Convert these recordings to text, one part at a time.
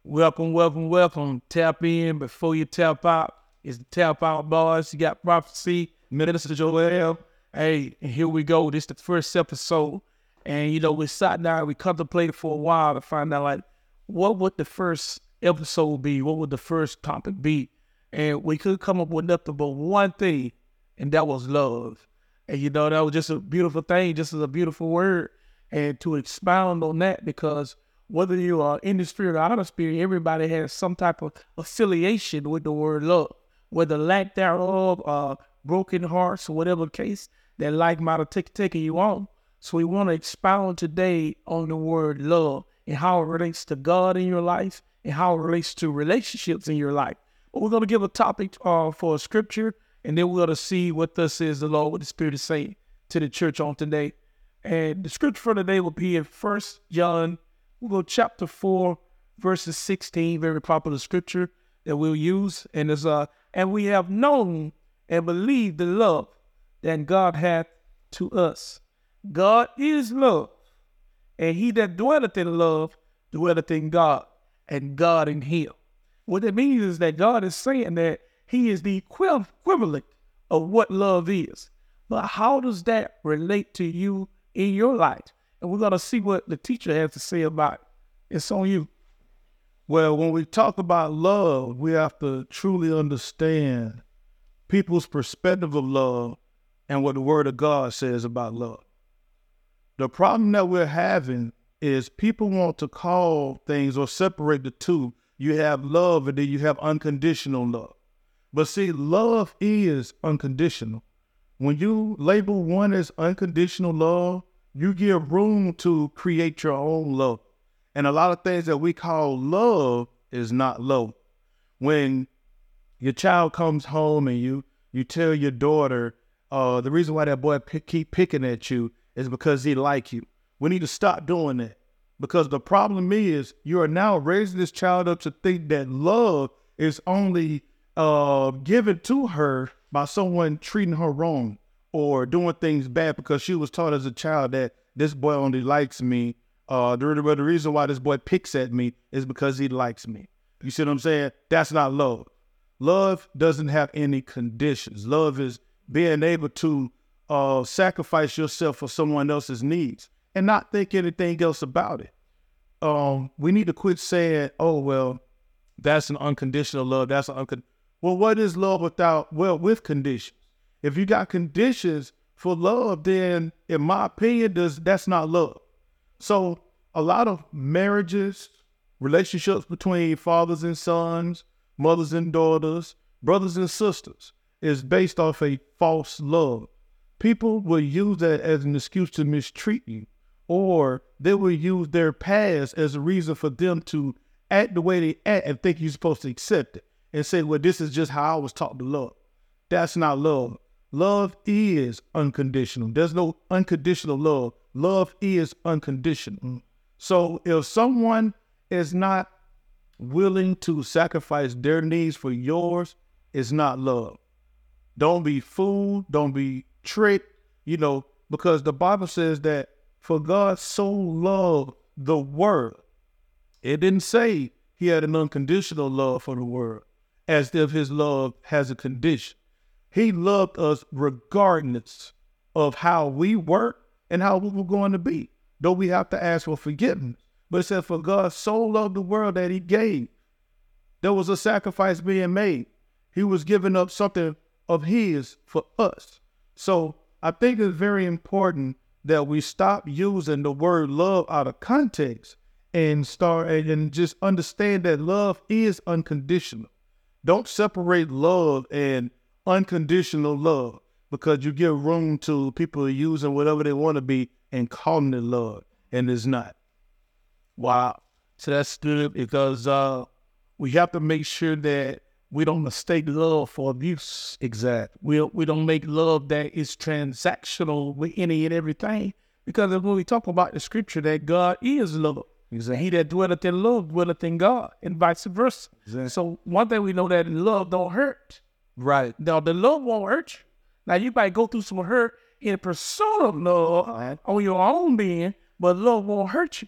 Welcome, welcome, welcome. Tap in before you tap out. It's the Tap Out Boys. You got Prophecy, Minister Joel. Hey, and here we go. This is the first episode. And, we sat down, we contemplated for a while to find out, what would the first episode be? What would the first topic be? And we could come up with nothing but one thing, and that was love. And, that was just a beautiful thing, just as a beautiful word. And to expound on that, because whether you are in the spirit or out of the spirit, everybody has some type of affiliation with the word love. Whether lack thereof, broken hearts, or whatever the case, that life might have taken you on. So we want to expound today on the word love and how it relates to God in your life and how it relates to relationships in your life. But we're going to give a topic for a scripture, and then we're going to see what thus is the Lord, what the Spirit is saying to the church on today. And the scripture for today will be in 1 John. We'll go chapter 4, verses 16, very popular scripture that we'll use. And and we have known and believed the love that God hath to us. God is love, and he that dwelleth in love dwelleth in God, and God in him. What that means is that God is saying that he is the equivalent of what love is. But how does that relate to you in your life? And we're going to see what the teacher has to say about it. It's on you. Well, when we talk about love, we have to truly understand people's perspective of love and what the Word of God says about love. The problem that we're having is people want to call things or separate the two. You have love and then you have unconditional love. But see, love is unconditional. When you label one as unconditional love, you give room to create your own love. And a lot of things that we call love is not love. When your child comes home and you tell your daughter, the reason why that boy keep picking at you is because he like you. We need to stop doing that, because the problem is you are now raising this child up to think that love is only given to her by someone treating her wrong or doing things bad, because she was taught as a child that this boy only likes me. The reason why this boy picks at me is because he likes me. You see what I'm saying? That's not love. Love doesn't have any conditions. Love is being able to sacrifice yourself for someone else's needs and not think anything else about it. We need to quit saying, oh, well, that's an unconditional love. Well, what is love with conditions? If you got conditions for love, then in my opinion, that's not love. So a lot of marriages, relationships between fathers and sons, mothers and daughters, brothers and sisters, is based off a false love. People will use that as an excuse to mistreat you, or they will use their past as a reason for them to act the way they act and think you're supposed to accept it and say, well, this is just how I was taught to love. That's not love. Love is unconditional. There's no unconditional love. Love is unconditional. So if someone is not willing to sacrifice their needs for yours, it's not love. Don't be fooled. Don't be tricked, because the Bible says that for God so loved the world. It didn't say he had an unconditional love for the world, as if his love has a condition. He loved us regardless of how we were and how we were going to be, though we have to ask for forgiveness. But it said, for God so loved the world that he gave. There was a sacrifice being made. He was giving up something of his for us. So I think it's very important that we stop using the word love out of context and just understand that love is unconditional. Don't separate love and unconditional love, because you give room to people using whatever they want to be and calling it love, and it's not. Wow. So that's good, because we have to make sure that we don't mistake love for abuse. Exactly. We don't make love that is transactional with any and everything, because when we talk about the scripture that God is love, exactly. He that dwelleth in love dwelleth in God, and vice versa. Exactly. So one thing we know, that love don't hurt. Right. Now, the love won't hurt you. Now, you might go through some hurt in pursuit of love on your own being, but love won't hurt you.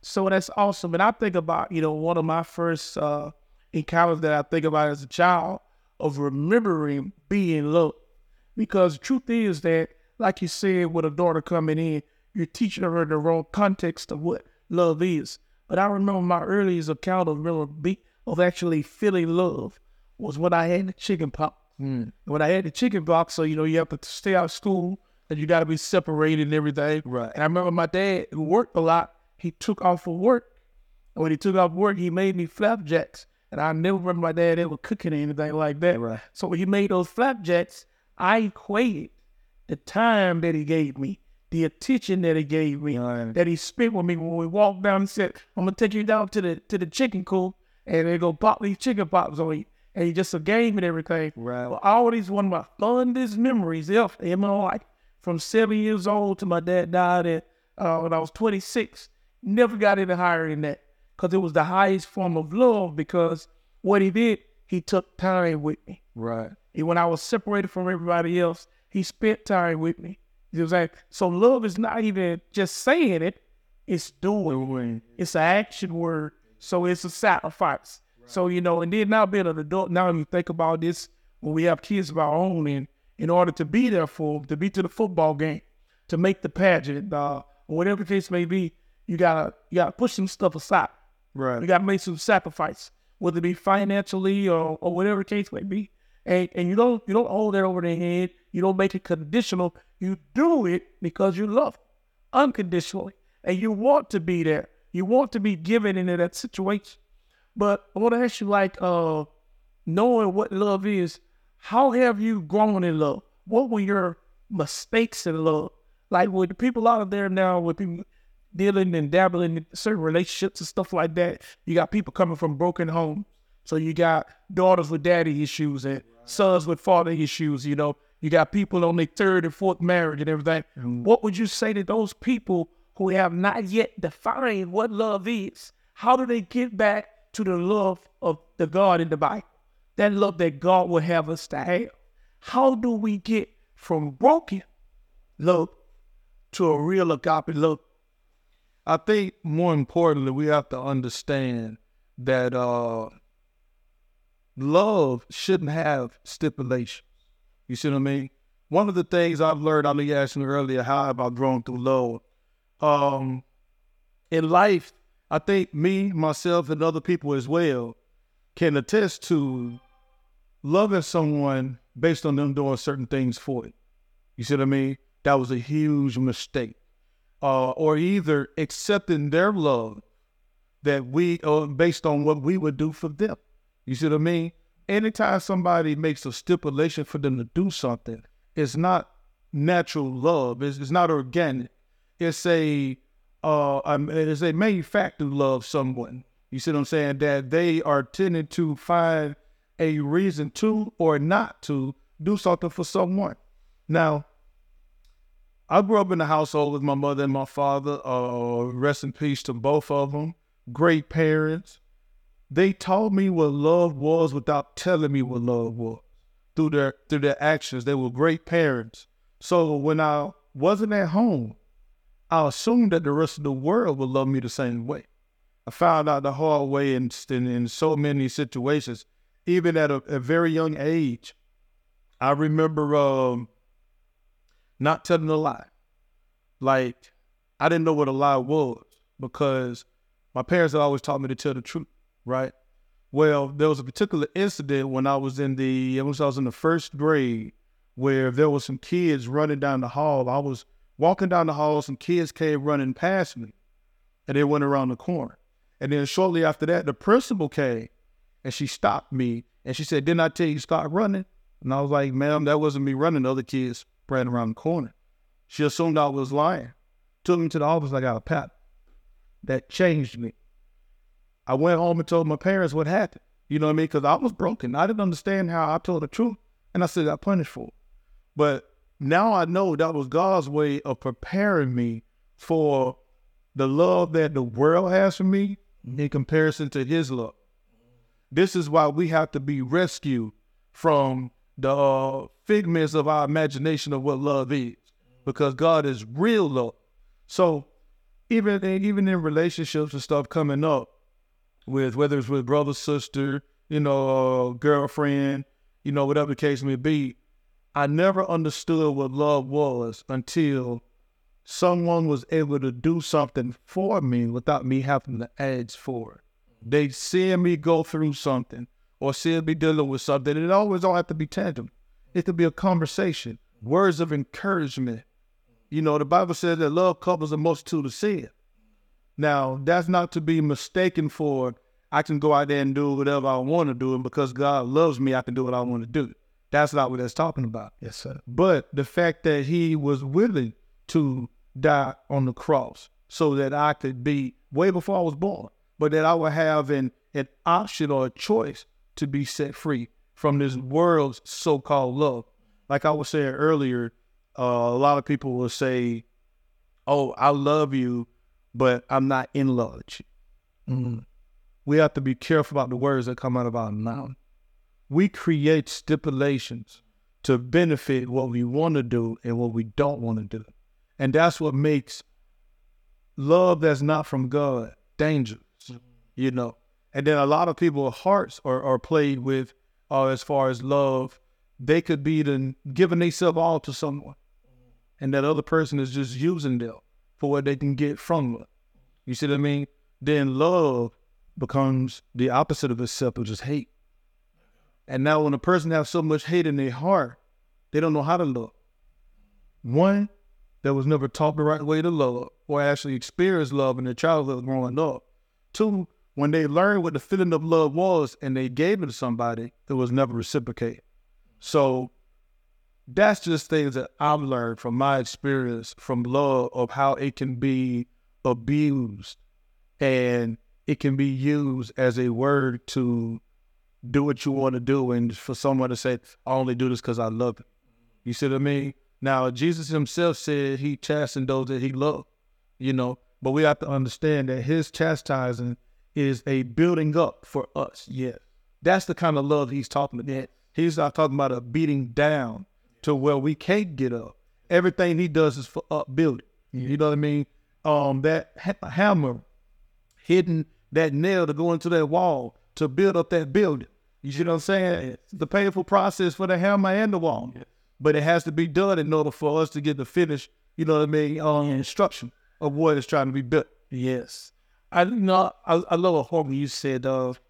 So that's awesome. And I think about, one of my first encounters that I think about as a child of remembering being loved. Because the truth is that, like you said, with a daughter coming in, you're teaching her the wrong context of what love is. But I remember my earliest account of actually feeling love was when I had the chicken pox. When I had the chicken pox, so, you have to stay out of school and you got to be separated and everything. Right. And I remember my dad, who worked a lot, he took off for work. And when he took off work, he made me flapjacks. And I never remember my dad ever cooking or anything like that. Right. So when he made those flapjacks, I equated the time that he gave me, the attention that he gave me, that he spent with me when we walked down and said, I'm going to take you down to the chicken coop and they're going to pop these chicken pops on you. And he just a game and everything. Right. Well, always one of my fondest memories ever in my life. From 7 years old to my dad died when I was 26. Never got any higher than that. Because it was the highest form of love, because what he did, he took time with me. Right. And when I was separated from everybody else, he spent time with me. You know, so love is not even just saying it, it's doing. It's an action word. So it's a sacrifice. Right. So, and then now being an adult, now you think about this when we have kids of our own, and in order to be there for them, to be to the football game, to make the pageant, whatever the case may be, you gotta push some stuff aside. Right. You gotta make some sacrifice, whether it be financially or whatever the case may be. And you don't hold that over their head. You don't make it conditional. You do it because you love them unconditionally. And you want to be there. You want to be given into that situation. But I want to ask you, knowing what love is, how have you grown in love? What were your mistakes in love? Like with the people out there now, with people dealing and dabbling in certain relationships and stuff like that, you got people coming from broken homes. So you got daughters with daddy issues and sons with father issues, You got people on their third and fourth marriage and everything. What would you say to those people who have not yet defined what love is? How do they get back to the love of the God in the Bible? That love that God would have us to have. How do we get from broken love to a real agape love? I think more importantly, we have to understand that love shouldn't have stipulations. You see what I mean? One of the things I've learned, I was asking earlier, how have I grown through love? In life, I think me, myself, and other people as well can attest to loving someone based on them doing certain things for you. You see what I mean? That was a huge mistake. Or either accepting their love that based on what we would do for them. You see what I mean? Anytime somebody makes a stipulation for them to do something, it's not natural love. It's not organic. It's a manufactured love someone. You see what I'm saying? That they are tending to find a reason to or not to do something for someone. Now, I grew up in a household with my mother and my father. Rest in peace to both of them. Great parents. They taught me what love was without telling me what love was. Through their actions, they were great parents. So when I wasn't at home, I assumed that the rest of the world would love me the same way. I found out the hard way in so many situations, even at a very young age. I remember not telling a lie. Like, I didn't know what a lie was because my parents had always taught me to tell the truth, right? Well, there was a particular incident when I was in the first grade where there was some kids running down the hall. I was walking down the hall, some kids came running past me, and they went around the corner. And then shortly after that, the principal came, and she stopped me, and she said, "Didn't I tell you to stop running?" And I was like, "Ma'am, that wasn't me running. The other kids ran around the corner." She assumed I was lying. Took me to the office. I got a pat. That changed me. I went home and told my parents what happened. You know what I mean? Because I was broken. I didn't understand how I told the truth, and I still got punished for it. But now I know that was God's way of preparing me for the love that the world has for me in comparison to his love. This is why we have to be rescued from the figments of our imagination of what love is, because God is real love. So even in relationships and stuff coming up, with whether it's with brother, sister, girlfriend, whatever the case may be, I never understood what love was until someone was able to do something for me without me having to ask for it. They seeing me go through something or seeing me dealing with something. It always don't have to be tangible. It could be a conversation, words of encouragement. The Bible says that love covers a multitude of sin. Now, that's not to be mistaken for I can go out there and do whatever I want to do, and because God loves me, I can do what I want to do. That's not what that's talking about. Yes, sir. But the fact that he was willing to die on the cross so that I could be, way before I was born, but that I would have an option or a choice to be set free from this world's so-called love. Like I was saying earlier, a lot of people will say, oh, I love you, but I'm not in love with you. Mm-hmm. We have to be careful about the words that come out of our mouth. We create stipulations to benefit what we want to do and what we don't want to do. And that's what makes love that's not from God dangerous, And then a lot of people's hearts are played with as far as love. They could be giving themselves all to someone, and that other person is just using them for what they can get from them. You see what I mean? Then love becomes the opposite of itself, which is hate. And now when a person has so much hate in their heart, they don't know how to love. One, that was never taught the right way to love or actually experience love in their childhood growing up. Two, when they learned what the feeling of love was and they gave it to somebody, it was never reciprocated. So that's just things that I've learned from my experience from love, of how it can be abused and it can be used as a word to do what you want to do, and for someone to say, I only do this because I love it. You see what I mean? Now, Jesus himself said he chastened those that he loved, but we have to understand that his chastising is a building up for us. Yeah. That's the kind of love he's talking about. Yeah. He's not talking about a beating down to where we can't get up. Everything he does is for upbuilding. Yeah. You know what I mean? That hammer hitting that nail to go into that wall to build up that building. You see what I'm saying? Yeah. It's the painful process for the hammer and the wall. Yeah. But it has to be done in order for us to get the finished, instruction of what is trying to be built. Yes. I love a horrible you said,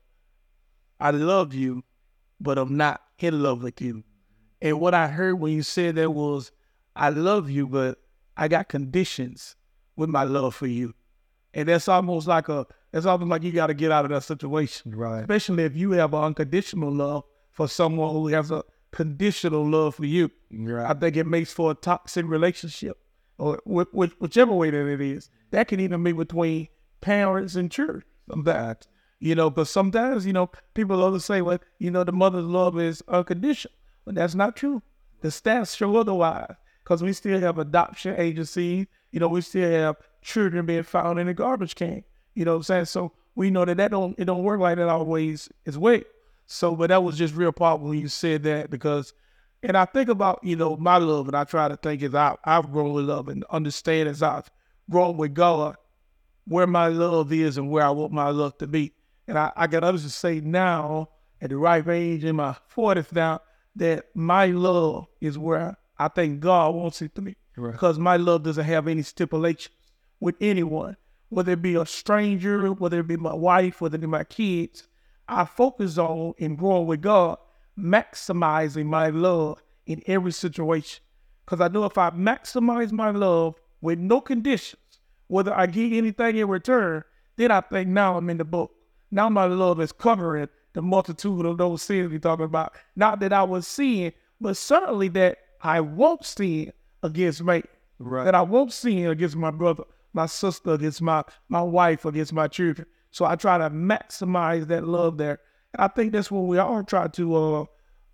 I love you, but I'm not in love with you. And what I heard when you said that was, I love you, but I got conditions with my love for you. And that's almost like you got to get out of that situation. Right. Especially if you have an unconditional love for someone who has a conditional love for you. Right. I think it makes for a toxic relationship, or whichever way that it is. That can even be between parents and children. But sometimes, people love to say, well, the mother's love is unconditional. But that's not true. The stats show otherwise, because we still have adoption agencies. We still have children being found in a garbage can. You know what I'm saying? So we know that it don't work like that always as well. So, but that was just real powerful when you said that, because, and I think about, my love, and I try to think as I've grown with love and understand as I've grown with God, where my love is and where I want my love to be. And I got others to say now, at the ripe age, in my 40s now, that my love is where I think God wants it to be. Right. Because my love doesn't have any stipulations with anyone, whether it be a stranger, whether it be my wife, whether it be my kids. I focus on, in growing with God, maximizing my love in every situation. Because I know if I maximize my love with no conditions, whether I get anything in return, then I think now I'm in the book. Now my love is covering the multitude of those sins we're talking about. Not that I was sin, but certainly that I won't sin against me. Right. That I won't sin against my brother, my sister, against my wife, against my children. So I try to maximize that love there. And I think that's what we all try to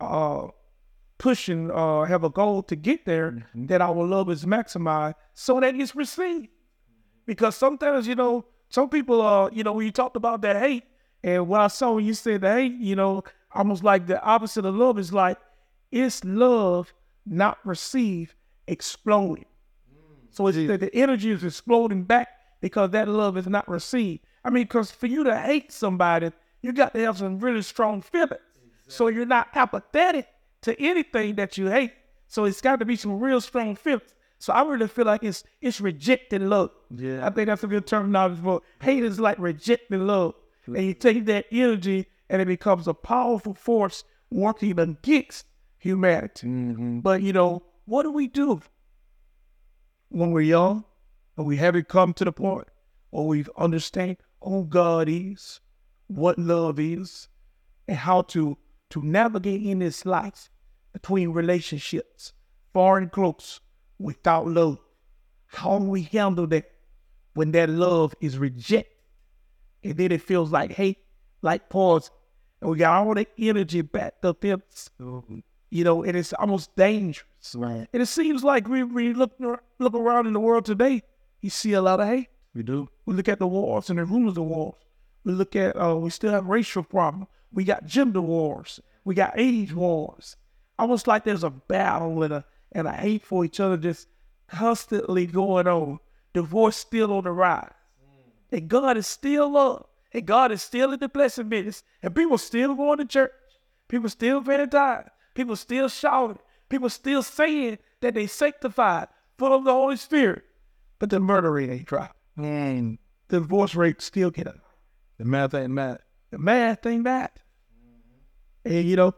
push and have a goal to get there, mm-hmm. that our love is maximized so that it's received. Because sometimes, some people, when you talked about that hate, and what I saw when you said the hate, almost like the opposite of love is like, it's love not received, exploding. So it's the energy is exploding back because that love is not received. I mean, because for you to hate somebody, you got to have some really strong feelings. So you're not apathetic to anything that you hate. So it's got to be some real strong feelings. So I really feel like it's rejecting love. Yeah. I think that's a good terminology for hate is like rejecting love. And you take that energy and it becomes a powerful force working against humanity. Mm-hmm. But, what do we do when we're young and we haven't come to the point or we understand who God is, what love is, and how to navigate in this life between relationships, far and close, without love? How do we handle that when that love is rejected? And then it feels like hate, like poison. And we got all the energy backed up in us. And it's almost dangerous. Right. And it seems like we look around in the world today, you see a lot of hate. We do. We look at the wars and the rumors of wars. We look at, we still have racial problems. We got gender wars. We got age wars. Almost like there's a battle and a hate for each other just constantly going on. Divorce still on the rise. And God is still love. And God is still in the blessing business. And people still going to church. People still paying tithes. People still shouting. People still saying that they sanctified, full of the Holy Spirit. But the murder rate ain't dropping. And the divorce rate still getting up. The math ain't math. The math ain't math. And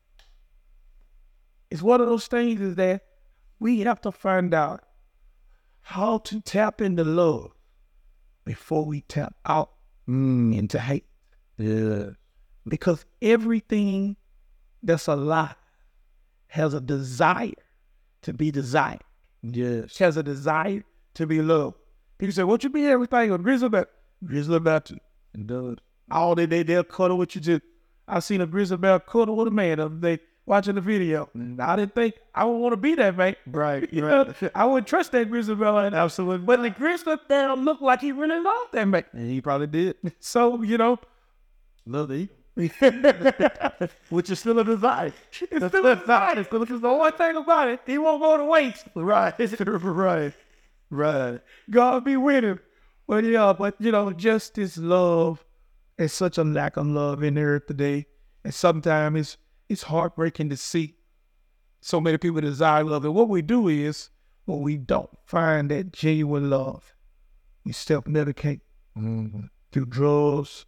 it's one of those things is that we have to find out how to tap into love before we tap out into hate. Yeah. Because everything that's alive has a desire to be desired. Yes. Has a desire to be loved. People say, what you mean everything on grizzly bear? Grizzly bear too. It does. All they'll cuddle with you too. I seen a grizzly bear cuddle with a man the other day watching the video. I didn't think I would want to be that man. Right. I wouldn't trust that grizzly bear. Absolutely. But the grizzly bear looked like he really loved that man. And he probably did. So, Love to eat. which is still a desire. It's still a desire. Because the only thing about it, he won't go to waste. Right. Right. God be with him. But just this love, there's such a lack of love in the earth today. And sometimes it's heartbreaking to see so many people desire love. And what we do is, when we don't find that genuine love, we self-medicate through drugs,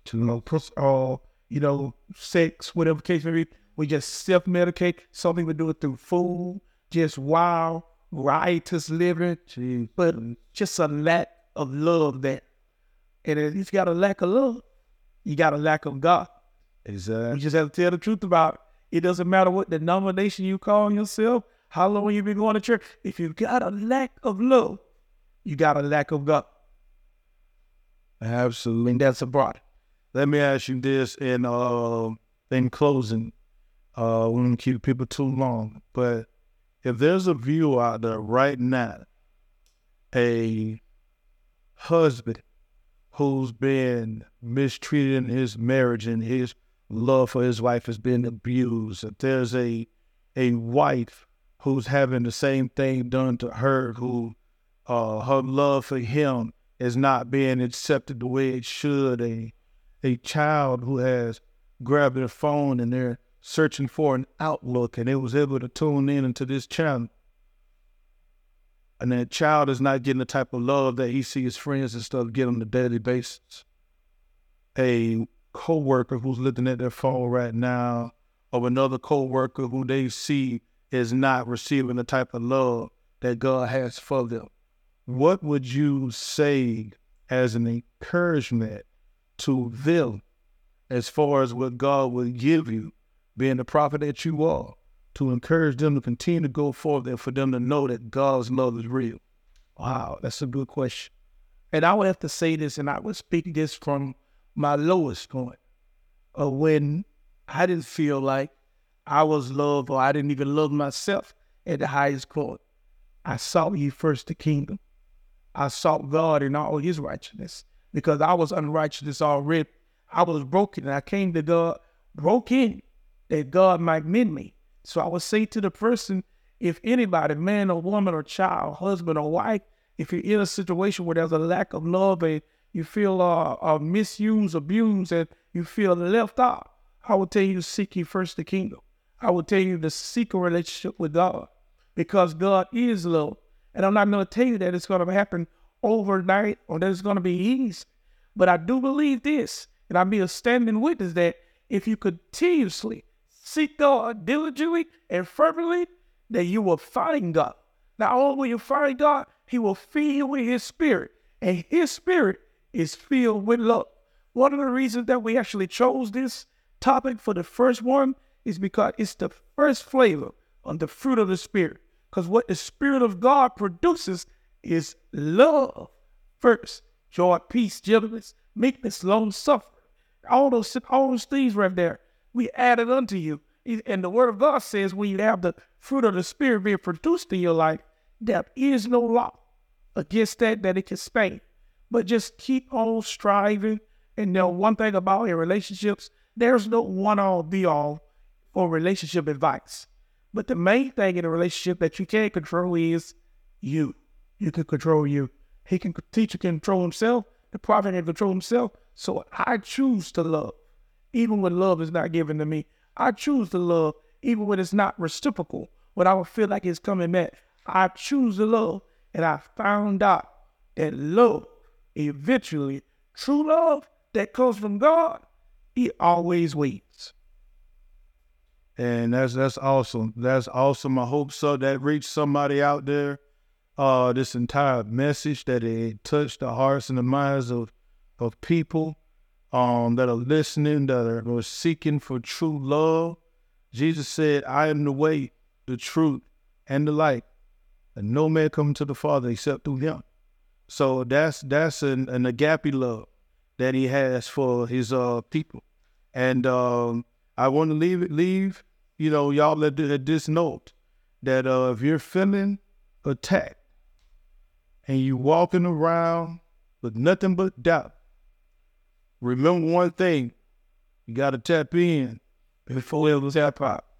sex, whatever case may be. We just self-medicate. Some people do it through food, just wild, riotous living. Jeez. But just a lack of love there. And if you got a lack of love, you got a lack of God. Exactly. You just have to tell the truth about it. It doesn't matter what denomination you call yourself, how long you've been going to church. If you got a lack of love, you got a lack of God. Absolutely. And that's a problem. Let me ask you this in closing. We won't keep people too long, but if there's a viewer out there right now, a husband who's been mistreated in his marriage and his love for his wife has been abused, if there's a wife who's having the same thing done to her, who her love for him is not being accepted the way it should, a child who has grabbed their phone and they're searching for an outlook and they was able to tune in into this channel, and that child is not getting the type of love that he sees his friends and stuff get on a daily basis. A co-worker who's looking at their phone right now, or another co-worker who they see is not receiving the type of love that God has for them. What would you say as an encouragement to them as far as what God will give you, being the prophet that you are, to encourage them to continue to go forward and for them to know that God's love is real? Wow, that's a good question. And I would have to say this, and I would speak this from my lowest point of when I didn't feel like I was loved, or I didn't even love myself at the highest point. I sought ye first the kingdom. I sought God in all his righteousness, because I was unrighteous already. I was broken, and I came to God broken, that God might mend me. So I would say to the person, if anybody, man or woman or child, husband or wife, If you're in a situation where there's a lack of love and you feel misused, abused, and you feel left out, I would tell you to seek ye first the kingdom. I would tell you to seek a relationship with God, because God is love. And I'm not going to tell you that it's going to happen overnight or that it's going to be easy. But I do believe this, and I'll be a standing witness that if you continuously seek God diligently and fervently, that you will find God. Not only will you find God, he will fill you with his spirit. And his spirit is filled with love. One of the reasons that we actually chose this topic for the first one is because it's the first flavor on the fruit of the Spirit. Because what the Spirit of God produces is love first. Joy, peace, gentleness, meekness, long suffering. All those things right there, we added unto you. And the word of God says when you have the fruit of the Spirit being produced in your life, there is no law against that it can stand. But just keep on striving. And now one thing about in relationships, there's no one-all be-all for relationship advice. But the main thing in a relationship that you can't control is you. You can control you. Teacher can control himself. The prophet can control himself. So I choose to love, even when love is not given to me. I choose to love, even when it's not reciprocal, when I would feel like it's coming back. I choose to love, and I found out that love, eventually, true love that comes from God, it always wins. And that's awesome. That's awesome. I hope so that reached somebody out there. This entire message, that it touched the hearts and the minds of people that are listening, that are seeking for true love. Jesus said, I am the way, the truth, and the light. And no man come to the Father except through him. So that's an agape love that he has for his people. And I want to leave y'all at this note that if you're feeling attacked and you walking around with nothing but doubt, remember one thing: you got to tap in before it was tap out.